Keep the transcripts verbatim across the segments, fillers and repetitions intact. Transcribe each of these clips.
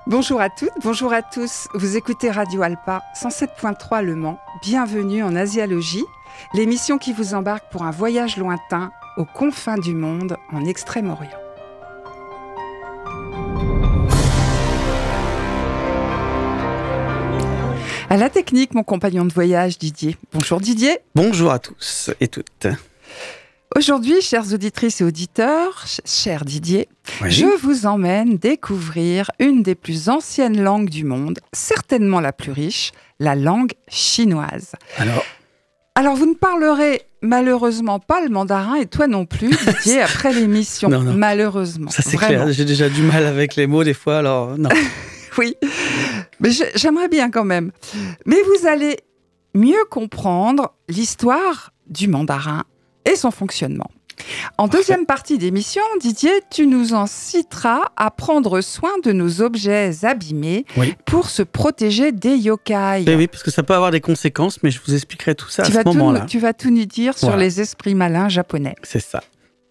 Bonjour à toutes, bonjour à tous. Vous écoutez Radio Alpa, cent sept virgule trois Le Mans. Bienvenue en Asialogie, l'émission qui vous embarque pour un voyage lointain aux confins du monde en Extrême-Orient. À la technique, mon compagnon de voyage, Didier. Bonjour Didier. Bonjour à tous et toutes. Aujourd'hui, chères auditrices et auditeurs, ch- cher Didier, Oui. je vous emmène découvrir une des plus anciennes langues du monde, certainement la plus riche, la langue chinoise. Alors, Alors, vous ne parlerez malheureusement pas le mandarin, et toi non plus, Didier, après l'émission. Non, non. Malheureusement. ça c'est Vraiment. clair, j'ai déjà du mal avec les mots des fois, alors non. Oui, mais je- j'aimerais bien quand même. Mais vous allez mieux comprendre l'histoire du mandarin et son fonctionnement. En deuxième partie d'émission, Didier, tu nous inciteras à prendre soin de nos objets abîmés Oui. pour se protéger des yokai. Eh oui, parce que ça peut avoir des conséquences, mais je vous expliquerai tout ça tu, à vas ce tout, moment-là. tu vas tout nous dire sur Voilà. les esprits malins japonais. C'est ça.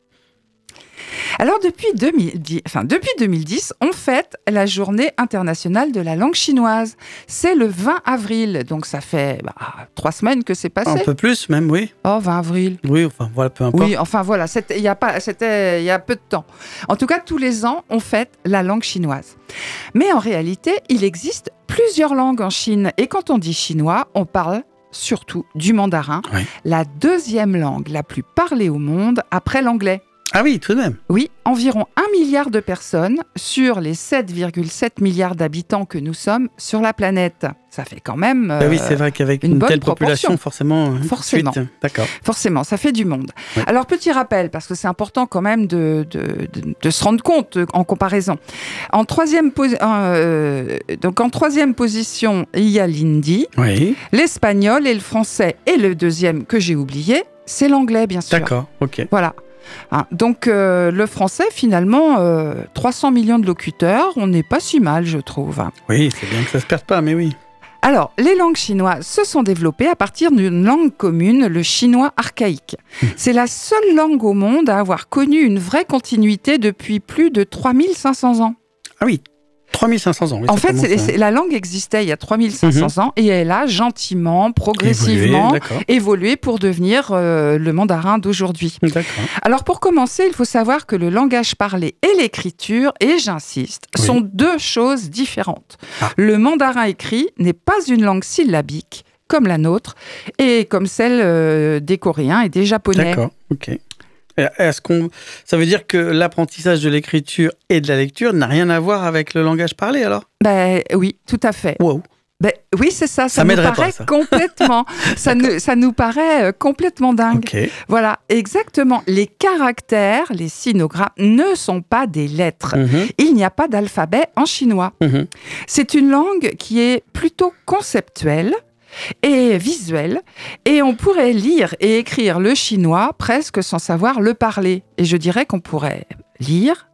Alors, depuis deux mille dix, enfin, depuis deux mille dix, on fête la journée internationale de la langue chinoise. C'est le vingt avril, donc ça fait bah, trois semaines que c'est passé. Un peu plus même, oui. Oh, vingt avril. Oui, enfin voilà, peu importe. Oui, enfin voilà, c'était il y a pas, c'était il y a peu de temps. En tout cas, tous les ans, on fête la langue chinoise. Mais en réalité, il existe plusieurs langues en Chine. Et quand on dit chinois, on parle surtout du mandarin, Oui. la deuxième langue la plus parlée au monde après l'anglais. Ah oui, tout de même. Oui, environ un milliard de personnes sur les sept virgule sept milliards d'habitants que nous sommes sur la planète. Ça fait quand même... Bah oui, euh, c'est vrai qu'avec une une, bonne telle proportion. population, forcément. hein, Forcément. tout de suite, D'accord. Forcément, ça fait du monde. Oui. Alors, petit rappel, parce que c'est important quand même de, de, de, de se rendre compte euh, en comparaison. En troisième, posi- euh, donc en troisième position, il y a l'hindi, Oui, l'espagnol et le français. Et le deuxième que j'ai oublié, c'est l'anglais, bien sûr. d'accord, ok. Voilà. Hein, donc, euh, le français, finalement, euh, trois cents millions de locuteurs, on n'est pas si mal, je trouve. Oui, c'est bien que ça se perde pas, mais oui. Alors, les langues chinoises se sont développées à partir d'une langue commune, le chinois archaïque. C'est la seule langue au monde à avoir connu une vraie continuité depuis plus de trois mille cinq cents ans. Ah oui, trois mille cinq cents ans. Oui, En ça fait, commence c'est- à c'est- la langue existait il y a trois mille cinq cents ans et elle a gentiment, progressivement évoluer, D'accord, évolué pour devenir euh, le mandarin d'aujourd'hui. d'accord. Alors, pour commencer, il faut savoir que le langage parlé et l'écriture, et j'insiste, Oui. sont deux choses différentes. Ah. Le mandarin écrit n'est pas une langue syllabique comme la nôtre et comme celle euh, des Coréens et des Japonais. D'accord, ok. Et Est-ce qu'on... Ça veut dire que l'apprentissage de l'écriture et de la lecture n'a rien à voir avec le langage parlé, alors? Ben oui, tout à fait. Wow. Ben, oui, c'est ça. Ça, Ça nous m'aiderait paraît pas, ça. complètement. ça, nous, ça nous paraît euh, complètement dingue. Ok. Voilà, exactement. Les caractères, les sinogrammes, ne sont pas des lettres. Mhm, Il n'y a pas d'alphabet en chinois. mhm. C'est une langue qui est plutôt conceptuelle et visuelle, et on pourrait lire et écrire le chinois presque sans savoir le parler. Et je dirais qu'on pourrait lire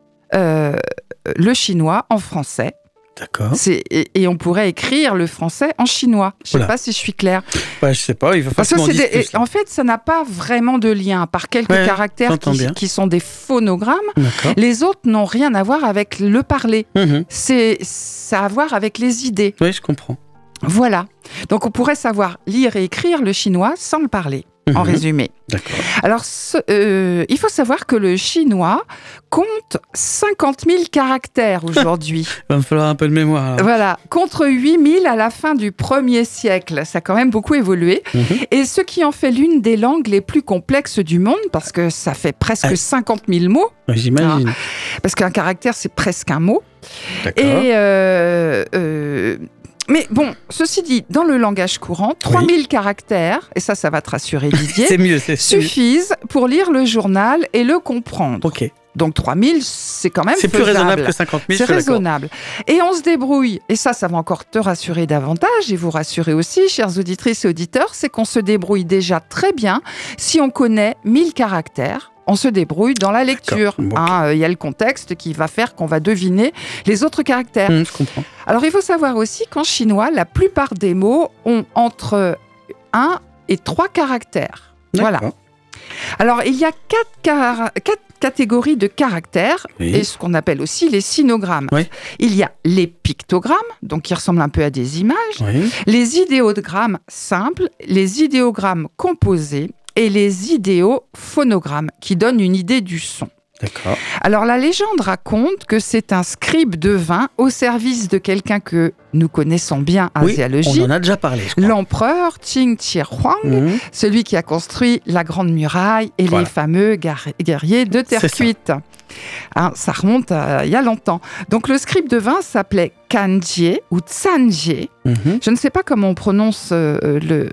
euh, le chinois en français, D'accord. c'est, et, et on pourrait écrire le français en chinois. Je ne sais Oula. pas si je suis claire. Ouais, je sais pas, il va Parce que forcément c'est dire des- plus, là. en fait, ça n'a pas vraiment de lien, par quelques Ouais, caractères j'entends qui, bien. qui sont des phonogrammes. D'accord. Les autres n'ont rien à voir avec le parler. Mhm. C'est, ça a à voir avec les idées. Oui, je comprends. Voilà. Donc on pourrait savoir lire et écrire le chinois sans le parler, en Mhm. résumé. D'accord. Alors, ce- euh, il faut savoir que le chinois compte cinquante mille caractères aujourd'hui. Il va me falloir un peu de mémoire, alors. Voilà, contre huit mille à la fin du premier siècle. Ça a quand même beaucoup évolué. Mhm. Et ce qui en fait l'une des langues les plus complexes du monde, parce que ça fait presque Ah. cinquante mille mots, Ouais, j'imagine. parce qu'un caractère, c'est presque un mot. D'accord. Et euh, euh, mais bon, ceci dit, dans le langage courant, trois mille caractères, et ça, ça va te rassurer, Didier, C'est mieux, c'est c'est mieux. suffisent pour lire le journal et le comprendre. Ok. Donc trois mille, c'est quand même C'est plus faisable. raisonnable que cinquante mille, C'est je suis d'accord. raisonnable. Et on se débrouille. Et ça, ça va encore te rassurer davantage et vous rassurer aussi, chères auditrices et auditeurs, c'est qu'on se débrouille déjà très bien si on connaît mille caractères. On se débrouille dans la lecture. Il D'accord. Bon, ok. euh, y a le contexte qui va faire qu'on va deviner les autres caractères. Hum, je comprends. Alors, il faut savoir aussi qu'en chinois, la plupart des mots ont entre un et trois caractères. Voilà. D'accord. Alors, il y a quatre, car... quatre catégories de caractères oui. et ce qu'on appelle aussi les sinogrammes. Oui. Il y a les pictogrammes, donc qui ressemblent un peu à des images, oui. les idéogrammes simples, les idéogrammes composés et les idéophonogrammes qui donnent une idée du son. D'accord. Alors, la légende raconte que c'est un scribe devin au service de quelqu'un que nous connaissons bien, asiologie. Oui, on en a déjà parlé, je crois. L'empereur Qing Shi Huang, mmh. celui qui a construit la Grande Muraille et voilà. les fameux guerriers de terre cuite. Hein, ça remonte à, il y a longtemps. Donc, le scribe devin s'appelait Kanjie ou Tsanjie. Mmh. Je ne sais pas comment on prononce euh, le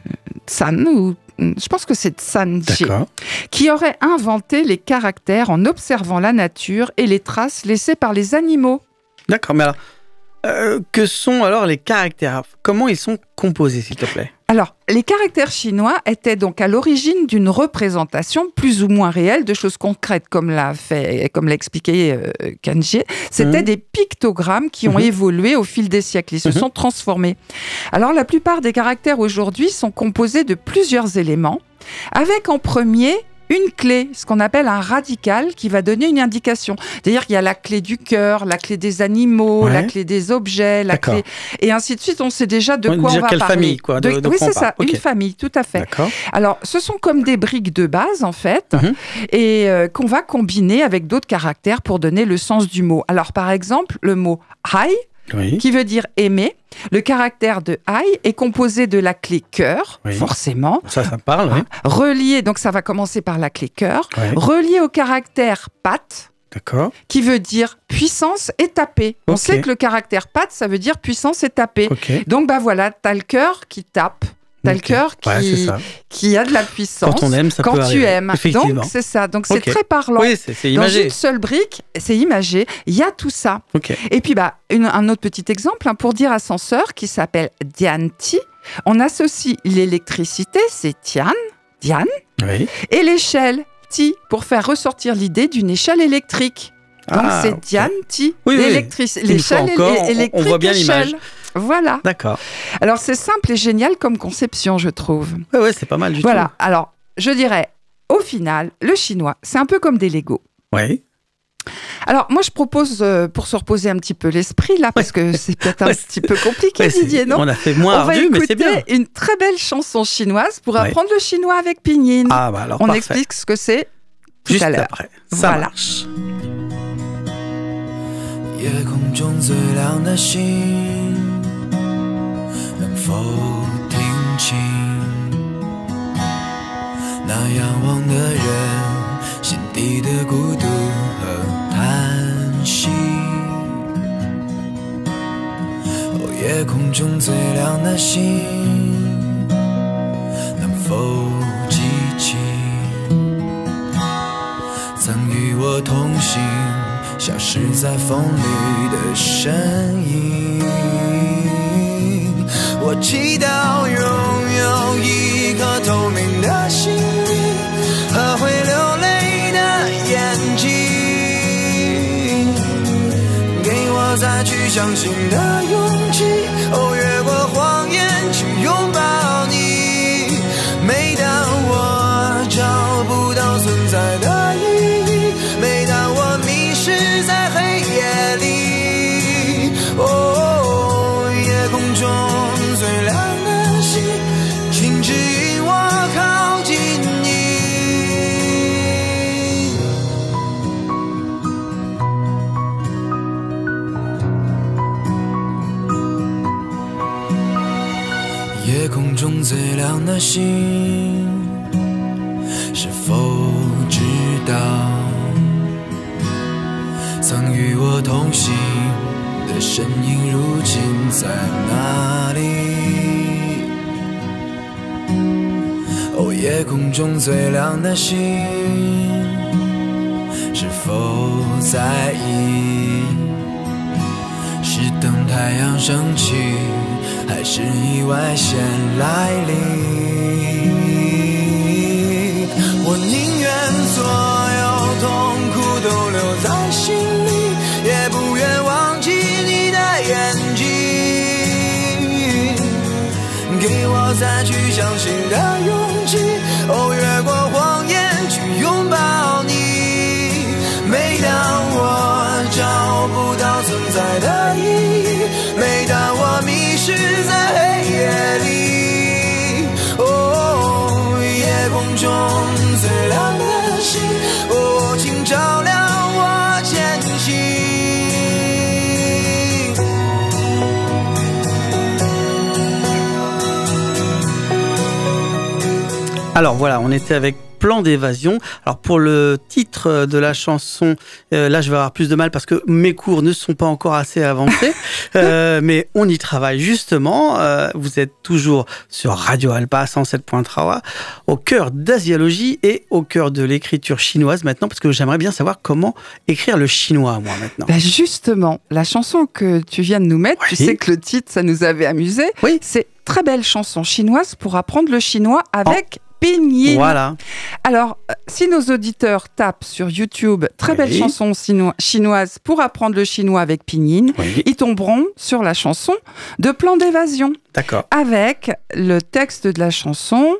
Tsan ou je pense que c'est Tsanjie, qui aurait inventé les caractères en observant la nature et les traces laissées par les animaux. D'accord, mais alors, euh, que sont alors les caractères ? Comment ils sont composés, s'il te plaît ? Alors, les caractères chinois étaient donc à l'origine d'une représentation plus ou moins réelle de choses concrètes, comme l'a fait, comme l'a expliqué euh, Kanjie. C'était mmh. des pictogrammes qui ont mmh. évolué au fil des siècles. Ils se mmh. sont transformés. Alors, la plupart des caractères aujourd'hui sont composés de plusieurs éléments, avec en premier une clé, ce qu'on appelle un radical, qui va donner une indication. C'est-à-dire qu'il y a la clé du cœur, la clé des animaux, ouais. la clé des objets, la D'accord. clé... Et ainsi de suite, on sait déjà de on quoi on va quelle parler. Famille, quoi, de, de, de oui, c'est ça, ça, okay. une famille, tout à fait. D'accord. Alors, ce sont comme des briques de base, en fait, mm-hmm. et euh, qu'on va combiner avec d'autres caractères pour donner le sens du mot. Alors, par exemple, le mot « hai », oui. qui veut dire aimer. Le caractère de hai est composé de la clé cœur, oui. forcément. Ça, ça me parle, oui. Relié, donc ça va commencer par la clé cœur. Oui. Relié au caractère pat, D'accord. qui veut dire puissance et taper. Okay. On sait que le caractère pat, ça veut dire puissance et taper. Okay. Donc, bah voilà, t'as le cœur qui tape. T'as okay. le cœur qui, ouais, qui a de la puissance. Quand on aime, ça quand peut tu arriver. aimes. Donc, c'est ça. Donc, c'est okay. très parlant. Oui, c'est, c'est imagé. Dans une seule brique, c'est imagé. Il y a tout ça. Okay. Et puis, bah, une, un autre petit exemple, hein, pour dire ascenseur, qui s'appelle Dianti. On associe l'électricité, c'est Tian, Dian, oui. et l'échelle, Ti, pour faire ressortir l'idée d'une échelle électrique. Donc, ah, c'est okay. Dianti, oui, l'électric... oui. l'échelle encore, électrique. On voit bien échelle. l'image. Voilà. D'accord. Alors, c'est simple et génial comme conception, je trouve. Oui, ouais, c'est pas mal du voilà. tout. Voilà. Alors, je dirais, au final, le chinois, c'est un peu comme des Legos. Oui. Alors, moi, je propose, euh, pour se reposer un petit peu l'esprit, là, parce que c'est peut-être un ouais, petit peu compliqué, ouais, Didier, non ? On a fait moins ardu, mais c'est bien. On va écouter une très belle chanson chinoise pour ouais. apprendre le chinois avec Pinyin. Ah, bah alors, On parfait. explique ce que c'est tout Juste à l'heure. Après. Ça voilà. marche. 夜空中最亮的星，能否听清那仰望的人心底的孤独和叹息？哦，夜空中最亮的星，能否记起曾与我同行消失在风里的身影？我祈祷拥有一颗透明的心灵和会流泪的眼睛，给我再去相信的勇气，哦，越过谎言去拥抱你。每当我找不到存在的意义，每当我迷失在黑夜里，哦，夜空中最亮的星，请指引我靠近你。夜空中最亮的星，是否知道曾与我同行的身影如今在哪里？哦，夜空中最亮的星，是否在意？是等太阳升起，还是意外先来临？我宁愿所有痛苦都留在心里，也不愿忘记你的眼睛，给我再去相信的勇气，哦，越过谎言不到存在的意义。每当我迷失在黑夜里，哦，夜空中最亮的星，哦，请照亮我前行。 Alors voilà, on était avec Plan d'évasion. Alors pour le titre de la chanson, euh, là je vais avoir plus de mal parce que mes cours ne sont pas encore assez avancés, euh, mais on y travaille justement. Euh, vous êtes toujours sur Radio Alpa cent sept point trois, au cœur d'asiologie et au cœur de l'écriture chinoise maintenant, parce que j'aimerais bien savoir comment écrire le chinois moi maintenant. Bah justement, la chanson que tu viens de nous mettre, oui. Tu sais que le titre ça nous avait amusé, oui. C'est très belle chanson chinoise pour apprendre le chinois avec... Oh. Pinyin. Voilà. Alors, si nos auditeurs tapent sur YouTube très oui. belle chanson chino- chinoise pour apprendre le chinois avec Pinyin, oui. ils tomberont sur la chanson de Plan d'évasion. D'accord. Avec le texte de la chanson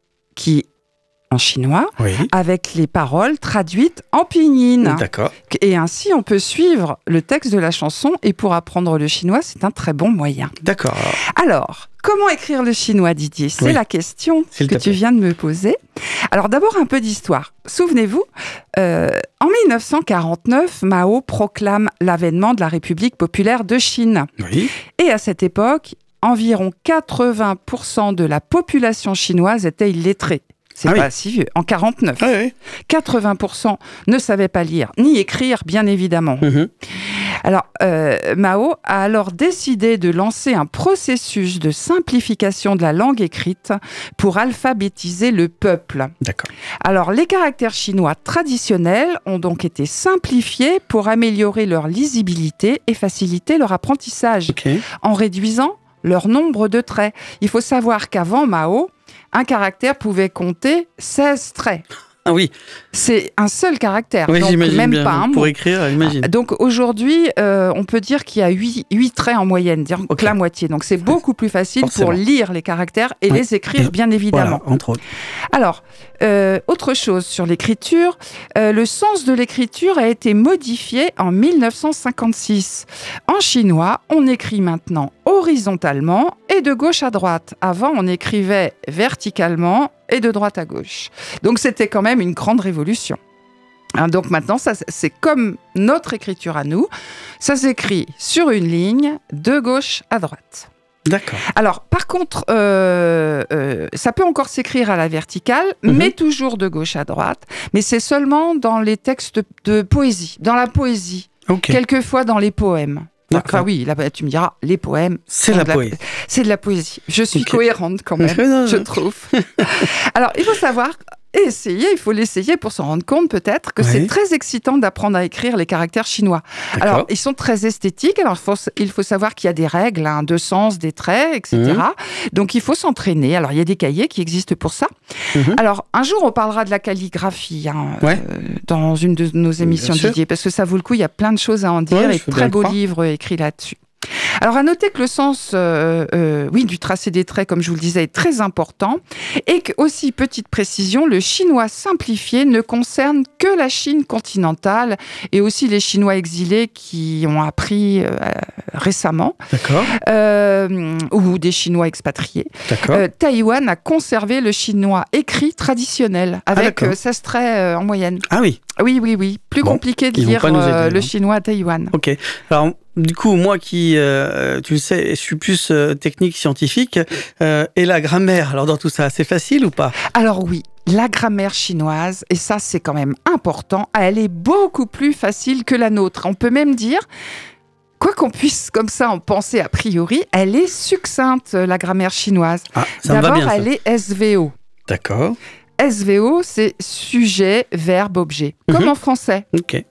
qui en chinois, oui. avec les paroles traduites en pinyin. D'accord. Et ainsi, on peut suivre le texte de la chanson et pour apprendre le chinois, c'est un très bon moyen. D'accord. Alors, comment écrire le chinois, Didier ? C'est oui. la question S'il que tu viens de me poser. Alors d'abord, un peu d'histoire. Souvenez-vous, euh, en dix-neuf cent quarante-neuf, Mao proclame l'avènement de la République populaire de Chine. Oui. Et à cette époque, environ quatre-vingts pour cent de la population chinoise était illettrée. C'est ah pas oui. si vieux. En quarante-neuf, ah oui. quatre-vingts pour cent ne savaient pas lire ni écrire, bien évidemment. Mmh. Alors, euh, Mao a alors décidé de lancer un processus de simplification de la langue écrite pour alphabétiser le peuple. D'accord. Alors, les caractères chinois traditionnels ont donc été simplifiés pour améliorer leur lisibilité et faciliter leur apprentissage, okay. en réduisant leur nombre de traits. Il faut savoir qu'avant Mao, un caractère pouvait compter seize traits. Ah oui. C'est un seul caractère, oui, donc j'imagine même bien. pas un mot. Pour écrire, j'imagine. Donc aujourd'hui, euh, on peut dire qu'il y a huit traits en moyenne, dire okay. que la moitié. Donc c'est beaucoup plus facile Forcément. pour lire les caractères et oui. les écrire, et bien évidemment. Voilà, entre autres. Alors, euh, autre chose sur l'écriture, euh, le sens de l'écriture a été modifié en dix-neuf cent cinquante-six. En chinois, on écrit maintenant horizontalement et de gauche à droite. Avant, on écrivait verticalement et de droite à gauche. Donc c'était quand même une grande révolution. Hein, donc maintenant, ça, c'est comme notre écriture à nous. Ça s'écrit sur une ligne, de gauche à droite. D'accord. Alors, par contre, euh, euh, ça peut encore s'écrire à la verticale, mm-hmm. mais toujours de gauche à droite. Mais c'est seulement dans les textes de poésie, dans la poésie, okay. quelquefois dans les poèmes. Enfin oui, là, tu me diras, les poèmes... C'est la, de la poésie. C'est de la poésie. Je suis okay. cohérente quand même, je trouve. Alors, il faut savoir... Et essayer, il faut l'essayer pour s'en rendre compte peut-être que oui. c'est très excitant d'apprendre à écrire les caractères chinois. D'accord. Alors, ils sont très esthétiques. Alors, il faut, il faut savoir qu'il y a des règles, hein, de sens, des traits, et cetera. Mmh. Donc, il faut s'entraîner. Alors, il y a des cahiers qui existent pour ça. Mmh. Alors, un jour, on parlera de la calligraphie hein, ouais. euh, dans une de nos émissions, Bien Didier, sûr. Parce que ça vaut le coup. Il y a plein de choses à en dire ouais, et de très beaux livres écrits là-dessus. Alors, à noter que le sens euh, euh, oui, du tracé des traits, comme je vous le disais, est très important. Et que, aussi, petite précision, le chinois simplifié ne concerne que la Chine continentale et aussi les Chinois exilés qui ont appris euh, récemment. D'accord. Euh, ou des Chinois expatriés. D'accord. Euh, Taïwan a conservé le chinois écrit traditionnel avec ah, seize traits euh, en moyenne. Ah oui. Oui, oui, oui. Plus bon, compliqué de lire euh, aider, le chinois à Taïwan. Ok. Alors, du coup, moi qui, euh, tu le sais, je suis plus euh, technique scientifique, euh, et la grammaire, alors dans tout ça, c'est facile ou pas ? Alors oui, la grammaire chinoise, et ça c'est quand même important, elle est beaucoup plus facile que la nôtre. On peut même dire... Quoi qu'on puisse comme ça en penser a priori, elle est succincte, la grammaire chinoise. Ah, ça me va bien, ça. D'abord, elle est S V O. D'accord. S V O, c'est sujet, verbe, objet, mm-hmm. comme en français. Ok.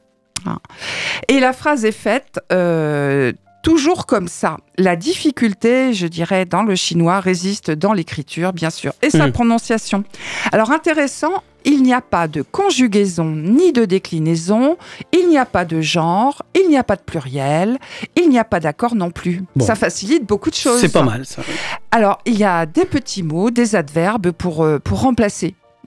Et la phrase est faite euh, toujours comme ça. La difficulté, je dirais, dans le chinois résiste dans l'écriture, bien sûr, et sa mmh. prononciation. Alors, intéressant, il n'y a pas de conjugaison ni de déclinaison, il n'y a pas de genre, il n'y a pas de pluriel, il n'y a pas d'accord non plus. Bon. Ça facilite beaucoup de choses. C'est pas mal, ça. Alors, il y a des petits mots, des adverbes pour, euh, pour remplacer.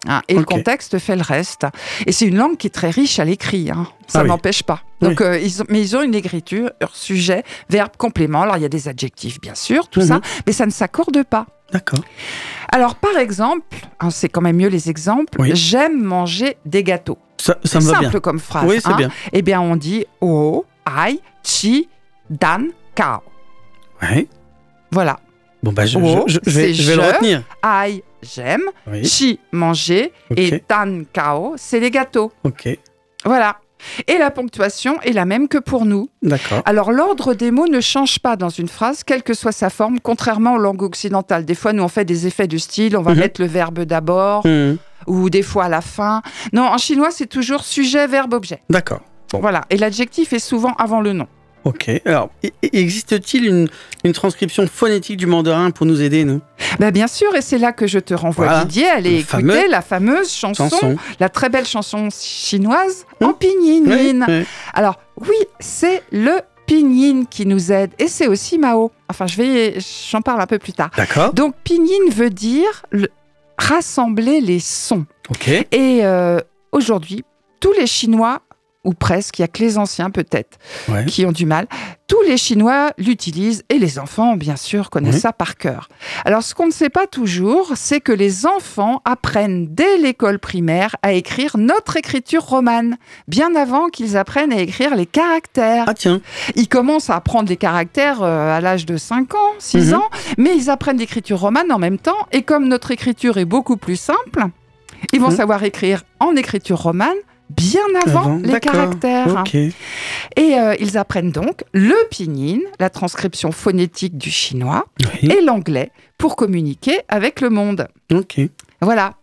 Hein, et okay. le contexte fait le reste. Et c'est une langue qui est très riche à l'écrit. Hein. Ça ah, n'empêche oui. pas. Donc, oui. euh, ils ont, mais ils ont une écriture, sujet, verbe, complément. Alors, il y a des adjectifs, bien sûr, tout mm-hmm. ça, mais ça ne s'accorde pas. D'accord. Alors, par exemple, hein, c'est quand même mieux les exemples, oui. j'aime manger des gâteaux. Ça, ça me va simple bien. comme phrase. Oui, c'est hein. bien. Eh bien, on dit o, ai, chi, dan, kao. Oui. Voilà. Bon, bah, je, o, je, je, je vais, je vais le retenir. Ai, j'aime. Oui. Chi, manger. Okay. Et dan, kao, c'est les gâteaux. Ok. Voilà. Et la ponctuation est la même que pour nous. D'accord. Alors, l'ordre des mots ne change pas dans une phrase, quelle que soit sa forme, contrairement aux langues occidentales. Des fois, nous, on fait des effets de style, on va mm-hmm. mettre le verbe d'abord, mm-hmm. ou des fois à la fin. Non, en chinois, c'est toujours sujet, verbe, objet. D'accord. Bon. Voilà. Et l'adjectif est souvent avant le nom. Ok. Alors, existe-t-il une, une transcription phonétique du mandarin pour nous aider, nous ? Ben bien sûr, et c'est là que je te renvoie, voilà. Didier, à aller écouter fameux... la fameuse chanson, chanson, la très belle chanson chinoise mmh. en pinyin. Oui, oui. Alors, oui, c'est le pinyin qui nous aide, et c'est aussi Mao. Enfin, je vais, j'en parle un peu plus tard. D'accord. Donc, pinyin veut dire le... rassembler les sons. Ok. Et euh, aujourd'hui, tous les Chinois, ou presque, il n'y a que les anciens peut-être, ouais. qui ont du mal. Tous les Chinois l'utilisent et les enfants, bien sûr, connaissent oui. ça par cœur. Alors, ce qu'on ne sait pas toujours, c'est que les enfants apprennent dès l'école primaire à écrire notre écriture romane, bien avant qu'ils apprennent à écrire les caractères. Ah tiens. Ils commencent à apprendre les caractères euh, à l'âge de cinq ans, six mm-hmm. ans, mais ils apprennent l'écriture romane en même temps. Et comme notre écriture est beaucoup plus simple, ils vont mm-hmm. savoir écrire en écriture romane bien avant, avant les d'accord. caractères. Okay. Et euh, ils apprennent donc le pinyin, la transcription phonétique du chinois, oui. et l'anglais pour communiquer avec le monde. Ok. Voilà.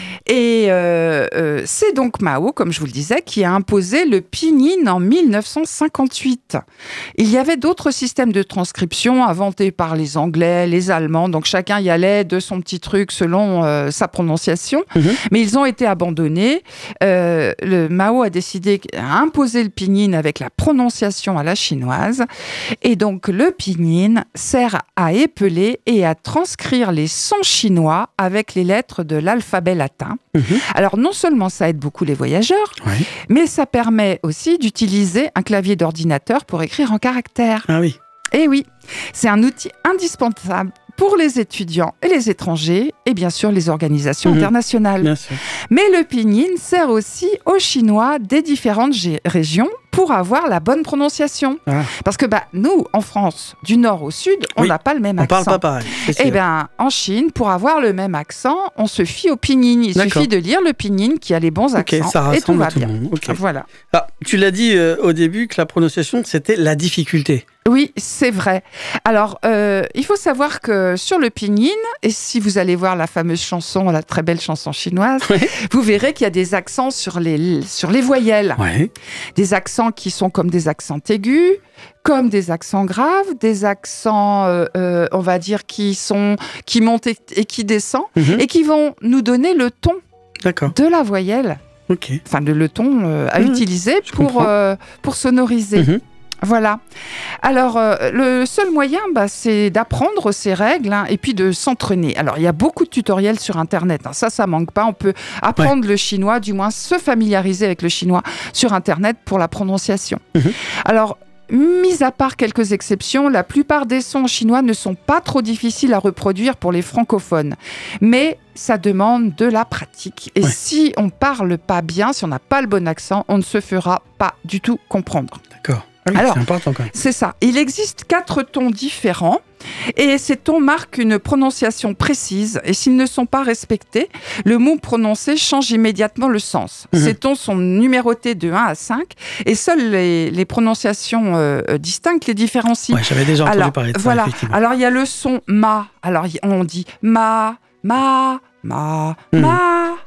Et euh, euh, c'est donc Mao, comme je vous le disais, qui a imposé le pinyin en mille neuf cent cinquante-huit. Il y avait d'autres systèmes de transcription inventés par les Anglais, les Allemands, donc chacun y allait de son petit truc selon euh, sa prononciation, mm-hmm. mais ils ont été abandonnés. Euh, le Mao a décidé d'imposer le pinyin avec la prononciation à la chinoise, et donc le pinyin sert à épeler et à transcrire les sons chinois avec les lettres de l'alphabet latin. Mmh. Alors non seulement ça aide beaucoup les voyageurs, oui. mais ça permet aussi d'utiliser un clavier d'ordinateur pour écrire en caractères. Ah oui. Et oui, c'est un outil indispensable pour les étudiants et les étrangers et bien sûr les organisations mmh. internationales. Bien sûr. Mais le pinyin sert aussi aux Chinois des différentes g- régions pour avoir la bonne prononciation. Ah. Parce que bah, nous, en France, du nord au sud, on n'a oui, pas le même on accent. On parle pas pareil. Et bien, en Chine, pour avoir le même accent, on se fie au pinyin. Il D'accord. suffit de lire le pinyin qui a les bons accents okay, ça et tout va tout bien. Okay. Voilà. Alors, tu l'as dit euh, au début que la prononciation, c'était la difficulté. Oui, c'est vrai. Alors, euh, il faut savoir que sur le pinyin, et si vous allez voir la fameuse chanson, la très belle chanson chinoise, oui. vous verrez qu'il y a des accents sur les, sur les voyelles. Oui. Des accents qui sont comme des accents aigus, comme des accents graves, des accents, euh, euh, on va dire, qui, sont, qui montent et, et qui descendent, mm-hmm. et qui vont nous donner le ton D'accord. de la voyelle. Okay. Enfin, le, le ton euh, à mmh, utiliser pour, euh, pour sonoriser. Mm-hmm. Voilà. Alors, euh, le seul moyen, bah, c'est d'apprendre ces règles hein, et puis de s'entraîner. Alors, il y a beaucoup de tutoriels sur Internet. Hein. Ça, ça manque pas. On peut apprendre ouais. le chinois, du moins se familiariser avec le chinois sur Internet pour la prononciation. Mm-hmm. Alors, mis à part quelques exceptions, la plupart des sons chinois ne sont pas trop difficiles à reproduire pour les francophones. Mais ça demande de la pratique. Et ouais. si on parle pas bien, si on n'a pas le bon accent, on ne se fera pas du tout comprendre. D'accord. Ah oui, Alors, c'est important quand même. C'est ça. Il existe quatre tons différents et ces tons marquent une prononciation précise et s'ils ne sont pas respectés, le mot prononcé change immédiatement le sens. Mmh. Ces tons sont numérotés de un à cinq et seules les, les prononciations euh, distinctes les différencient. Ouais, j'avais déjà entendu Alors, parler de ça, voilà. effectivement. Alors, il y a le son ma. Alors, on dit ma, ma, ma, mmh. ma.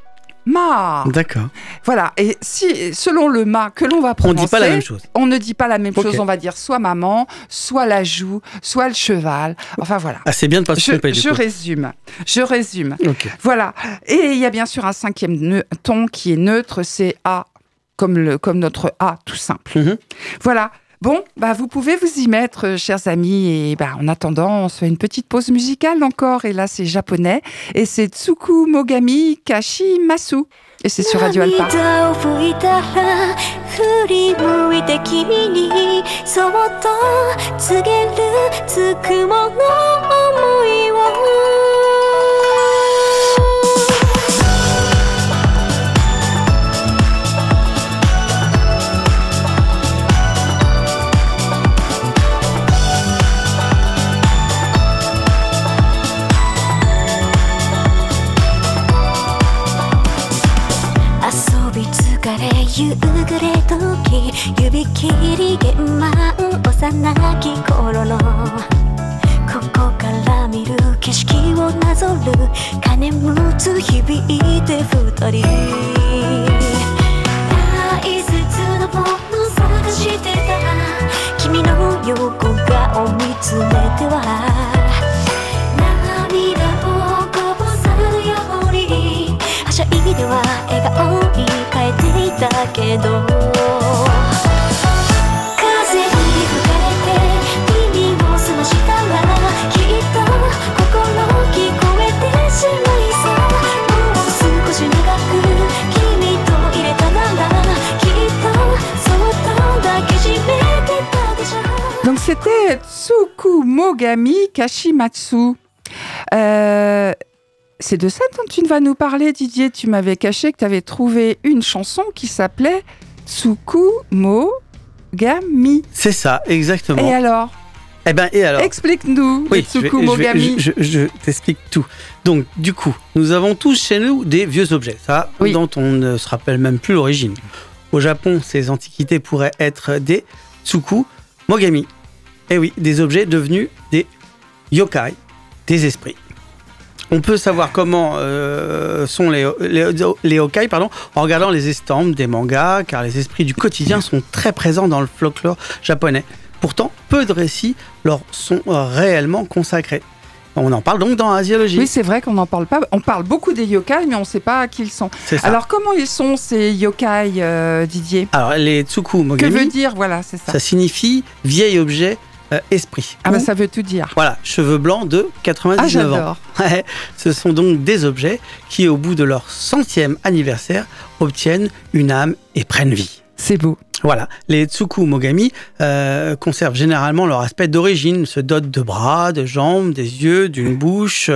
Ma. D'accord. Voilà. Et si, selon le ma que l'on va prononcer, on ne dit pas la même chose. On ne dit pas la même okay. chose. On va dire soit maman, soit la joue, soit le cheval. Enfin voilà. Ah, c'est bien de pas se tromper. Je, je résume. Je résume. Okay. Voilà. Et il y a bien sûr un cinquième ne- ton qui est neutre, c'est A, comme, le, comme notre A tout simple. Mm-hmm. Voilà. Bon, bah vous pouvez vous y mettre, euh, chers amis. Et bah, en attendant, on se fait une petite pause musicale encore. Et là, c'est japonais. Et c'est Tsuku Mogami Kashi Masu. Et c'est sur Radio Alpa. 涙を拭いたら振り向いて君にそっと告げるつくもの想いを夕暮れ時指切り弦満幼き頃のここから見る景色をなぞる鐘むつ響いて二人大切なもの探してた君の横顔見つめては涙をこぼさるようにはしゃいでは笑顔に変えていたけど風に吹かれて耳を澄ましたらきっと心聞こえてしまいそうもう少し長く君と入れたならきっとそっと抱きしめてたでしょ Donc c'était Tsuku Mogami Kashimatsu. Euh, c'est de ça dont tu vas nous parler, Didier. Tu m'avais caché que tu avais trouvé une chanson qui s'appelait Tsuku Mogami. C'est ça, exactement. Et alors Eh ben, et alors Explique-nous, oui, le Tsuku je vais- je vais- Mogami. Je, je- je t'explique tout. Donc, du coup, nous avons tous chez nous des vieux objets, ça, Oui. dont on ne se rappelle même plus l'origine. Au Japon, ces antiquités pourraient être des tsuku mogami. Eh oui, des objets devenus des yokai, des esprits. On peut savoir comment euh, sont les, les, les yokai pardon, en regardant les estampes des mangas, car les esprits du quotidien sont très présents dans le folklore japonais. Pourtant, peu de récits leur sont réellement consacrés. On en parle donc dans Asiologie. Oui, c'est vrai qu'on n'en parle pas. On parle beaucoup des yokai, mais on ne sait pas qui ils sont. C'est ça. Alors, comment ils sont, ces yokai, euh, Didier? Alors, les tsuku Que mogami, veut dire, voilà, c'est ça. ça signifie vieil objet, euh, esprit. Ah bah Ou, ça veut tout dire. Voilà, cheveux blancs de Ah, quatre-vingt-dix-neuf ans. j'adore. Ouais, ce sont donc des objets qui, au bout de leur centième anniversaire, obtiennent une âme et prennent vie. C'est beau. Voilà, les tsuku mogami euh, conservent généralement leur aspect d'origine, se dotent de bras, de jambes, des yeux, d'une bouche.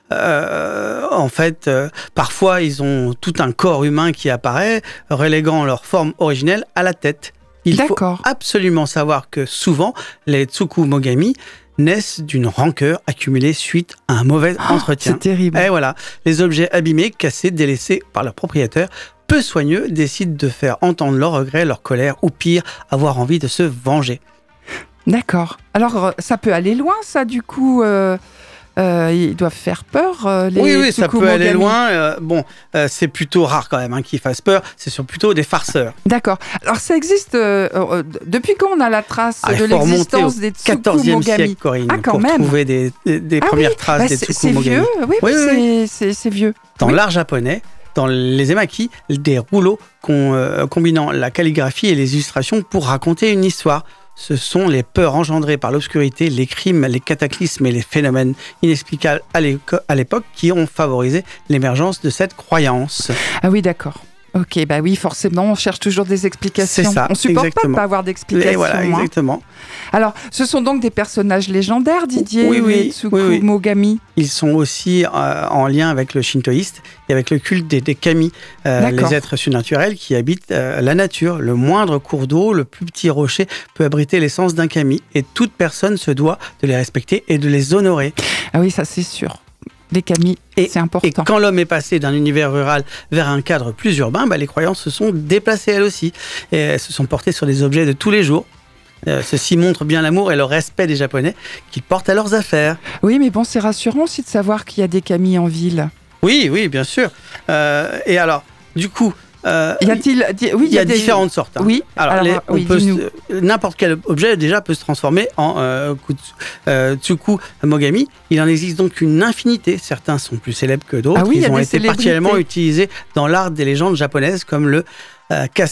Euh, en fait, euh, parfois, ils ont tout un corps humain qui apparaît, reléguant leur forme originelle à la tête. Il faut D'accord. absolument savoir que souvent, les tsuku mogami naissent d'une rancœur accumulée suite à un mauvais entretien. C'est terrible. Et voilà, les objets abîmés, cassés, délaissés par leur propriétaire, peu soigneux, décident de faire entendre leurs regrets, leur colère, ou pire, avoir envie de se venger. D'accord. Alors, euh, ça peut aller loin, ça, du coup. Euh, euh, ils doivent faire peur, euh, les oui, oui, ça Tsuku peut aller Mogami. loin. euh, bon, euh, c'est plutôt rare quand même hein, qu'ils fassent peur. C'est sur plutôt des farceurs. D'accord. Alors, ça existe. euh, euh, depuis quand on a la trace Ah, il de faut remonter l'existence au des Tsuku quatorzième Mogami? siècle, Corinne, Ah, quand pour même. trouver des, des, des Ah premières oui, traces bah, des c'est, tsuku c'est mogami. vieux. Oui, Oui, oui, oui, c'est, c'est, c'est vieux. Dans Oui. l'art japonais, dans les emaki, des rouleaux con- euh, combinant la calligraphie et les illustrations pour raconter une histoire. Ce sont les peurs engendrées par l'obscurité, les crimes, les cataclysmes et les phénomènes inexplicables à l'éco- à l'époque qui ont favorisé l'émergence de cette croyance. Ah oui, d'accord. Ok, bah oui, forcément, on cherche toujours des explications. C'est ça, On supporte pas de exactement. pas avoir d'explications. Et voilà, hein. exactement. Alors, ce sont donc des personnages légendaires, Didier, Oui, oui, les Tsuku oui, oui. Mogami. Ils sont aussi euh, en lien avec le shintoïste et avec le culte des, des kami, euh, D'accord. les êtres surnaturels qui habitent euh, la nature. Le moindre cours d'eau, le plus petit rocher peut abriter l'essence d'un kami et toute personne se doit de les respecter et de les honorer. Ah oui, ça c'est sûr. Les kami, Et- c'est important. Et quand l'homme est passé d'un univers rural vers un cadre plus urbain, bah, les croyances se sont déplacées elles aussi et elles se sont portées sur des objets de tous les jours. Euh, ceci montre bien l'amour et le respect des Japonais qu'ils portent à leurs affaires. Oui, mais bon, c'est rassurant aussi de savoir qu'il y a des kami en ville. Oui, oui, bien sûr. Euh, et alors, du coup, euh, Y a-t-il di- Oui, il y a des- différentes sortes. hein. Oui. Alors, alors, les- on oui, peut dis-nous. se- n'importe quel objet déjà peut se transformer en euh, kutsu- euh, tsuku mogami. Il en existe donc une infinité. Certains sont plus célèbres que d'autres. Ah oui, il y Ils a ont des été célébrités. particulièrement utilisés dans l'art des légendes japonaises comme le euh, kasa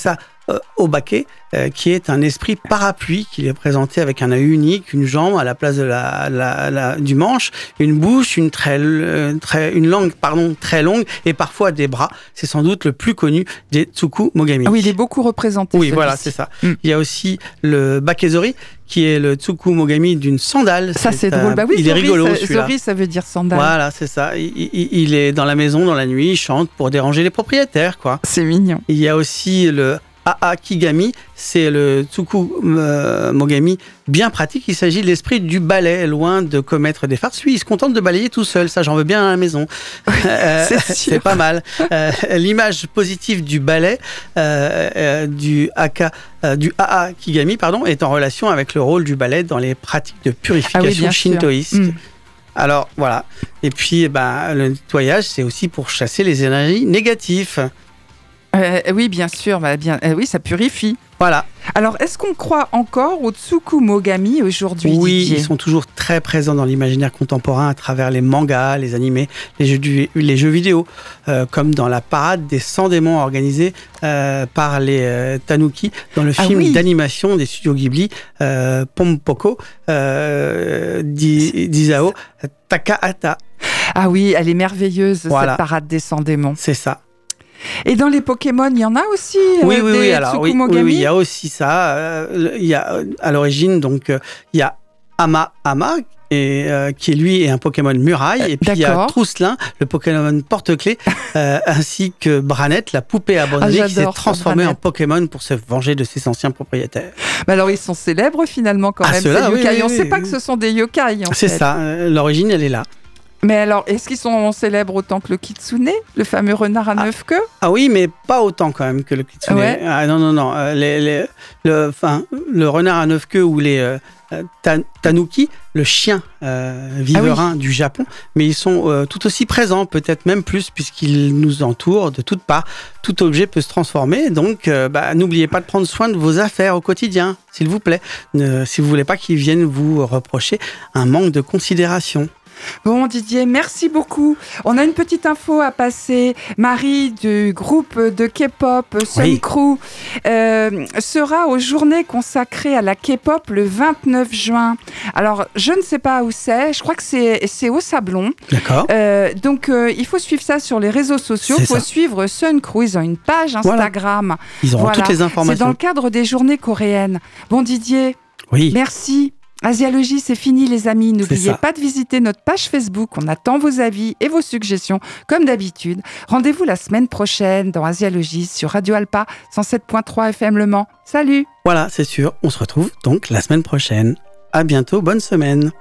euh, Obake, euh, qui est un esprit parapluie qui est présenté avec un œil unique, une jambe à la place de la, la, la, du manche, une bouche, une, très, euh, très, une langue pardon, très longue et parfois des bras. C'est sans doute le plus connu des Tsukumogami. Ah oui, il est beaucoup représenté. Oui, celui-ci. voilà, c'est ça. Mm. Il y a aussi le Bakezori, qui est le Tsukumogami d'une sandale. Ça, c'est, un- drôle. Bah oui, il est Zori, rigolo, ça, celui-là. Zori, ça veut dire sandale. Voilà, c'est ça. Il, il- il est dans la maison, dans la nuit, il chante pour déranger les propriétaires, quoi. C'est mignon. Il y a aussi le Aakigami, c'est le Tsukumogami bien pratique. Il s'agit de l'esprit du balai, loin de commettre des farces. Lui, il se contente de balayer tout seul. Ça, j'en veux bien à la maison. Euh, C'est sûr. c'est pas mal. Euh, l'image positive du balai, euh, euh, du Aka, euh, du Aakigami, pardon, est en relation avec le rôle du balai dans les pratiques de purification Ah oui, bien sûr. shintoïstes. Mm. Alors voilà. Et puis, eh ben, le nettoyage, c'est aussi pour chasser les énergies négatives. Euh, oui, bien sûr. Bah, bien, euh, oui, ça purifie. Voilà. Alors, est-ce qu'on croit encore aux Tsukumogami aujourd'hui, Oui, Didier ? ils sont toujours très présents dans l'imaginaire contemporain à travers les mangas, les animés, les jeux, du- les jeux vidéo, euh, comme dans la parade des cent démons organisée euh, par les euh, Tanuki dans le Ah film oui. d'animation des studios Ghibli, euh, Pompoko, euh, Di- d'Isao Takahata. Ah oui, elle est merveilleuse, Voilà. cette parade des cent démons. C'est ça. Et dans les Pokémon, il y en a aussi euh, Oui, oui, des oui. Alors, oui, oui, Tsukumogami. oui, il y a aussi ça. Euh, il y a euh, à l'origine, donc, euh, il y a Ama Ama. Et, euh, qui lui est un Pokémon muraille, et puis il y a D'accord. Trousselin, le Pokémon porte-clés, euh, ainsi que Branette, la poupée abandonnée, Ah, qui s'est j'adore ça, transformée en Branette. Pokémon pour se venger de ses anciens propriétaires. Mais alors, ils sont célèbres finalement quand Ah, même, ceux-là, ces oui, yokai. oui, On ne oui, sait pas oui. que ce sont des yokai, en C'est fait. ça, euh, l'origine, elle est là. Mais alors, est-ce qu'ils sont célèbres autant que le kitsune, le fameux renard à neuf queues ? Ah oui, mais pas autant quand même que le kitsune. Ouais. Ah non, non, non. euh, les, les- le, enfin, le renard à neuf queues ou les euh, euh, ta- tanuki, le chien euh, viverain du Japon, mais ils sont euh, tout aussi présents, peut-être même plus, puisqu'ils nous entourent de toutes parts. Tout objet peut se transformer, donc euh, bah, n'oubliez pas de prendre soin de vos affaires au quotidien, s'il vous plaît. Ne- si vous voulez pas qu'ils viennent vous reprocher un manque de considération. Bon, Didier, merci beaucoup. On a une petite info à passer. Marie du groupe de K-pop Sun Oui. Crew euh, sera aux journées consacrées à la K-pop le vingt-neuf juin. Alors, je ne sais pas où c'est. Je crois que c'est, c'est au Sablon. D'accord. Euh, donc, euh, il faut suivre ça sur les réseaux sociaux. Il C'est faut ça. suivre Sun Crew. Ils ont une page Voilà. Instagram. Ils auront Voilà. toutes les C'est dans informations. le cadre des journées coréennes. Bon, Didier, Oui. merci. Asialogie, c'est fini les amis. N'oubliez ça. pas de visiter notre page Facebook. On attend vos avis et vos suggestions comme d'habitude. Rendez-vous la semaine prochaine dans Asialogie sur Radio Alpa cent sept point trois F M Le Mans. Salut! Voilà, c'est sûr. On se retrouve donc la semaine prochaine. À bientôt. Bonne semaine.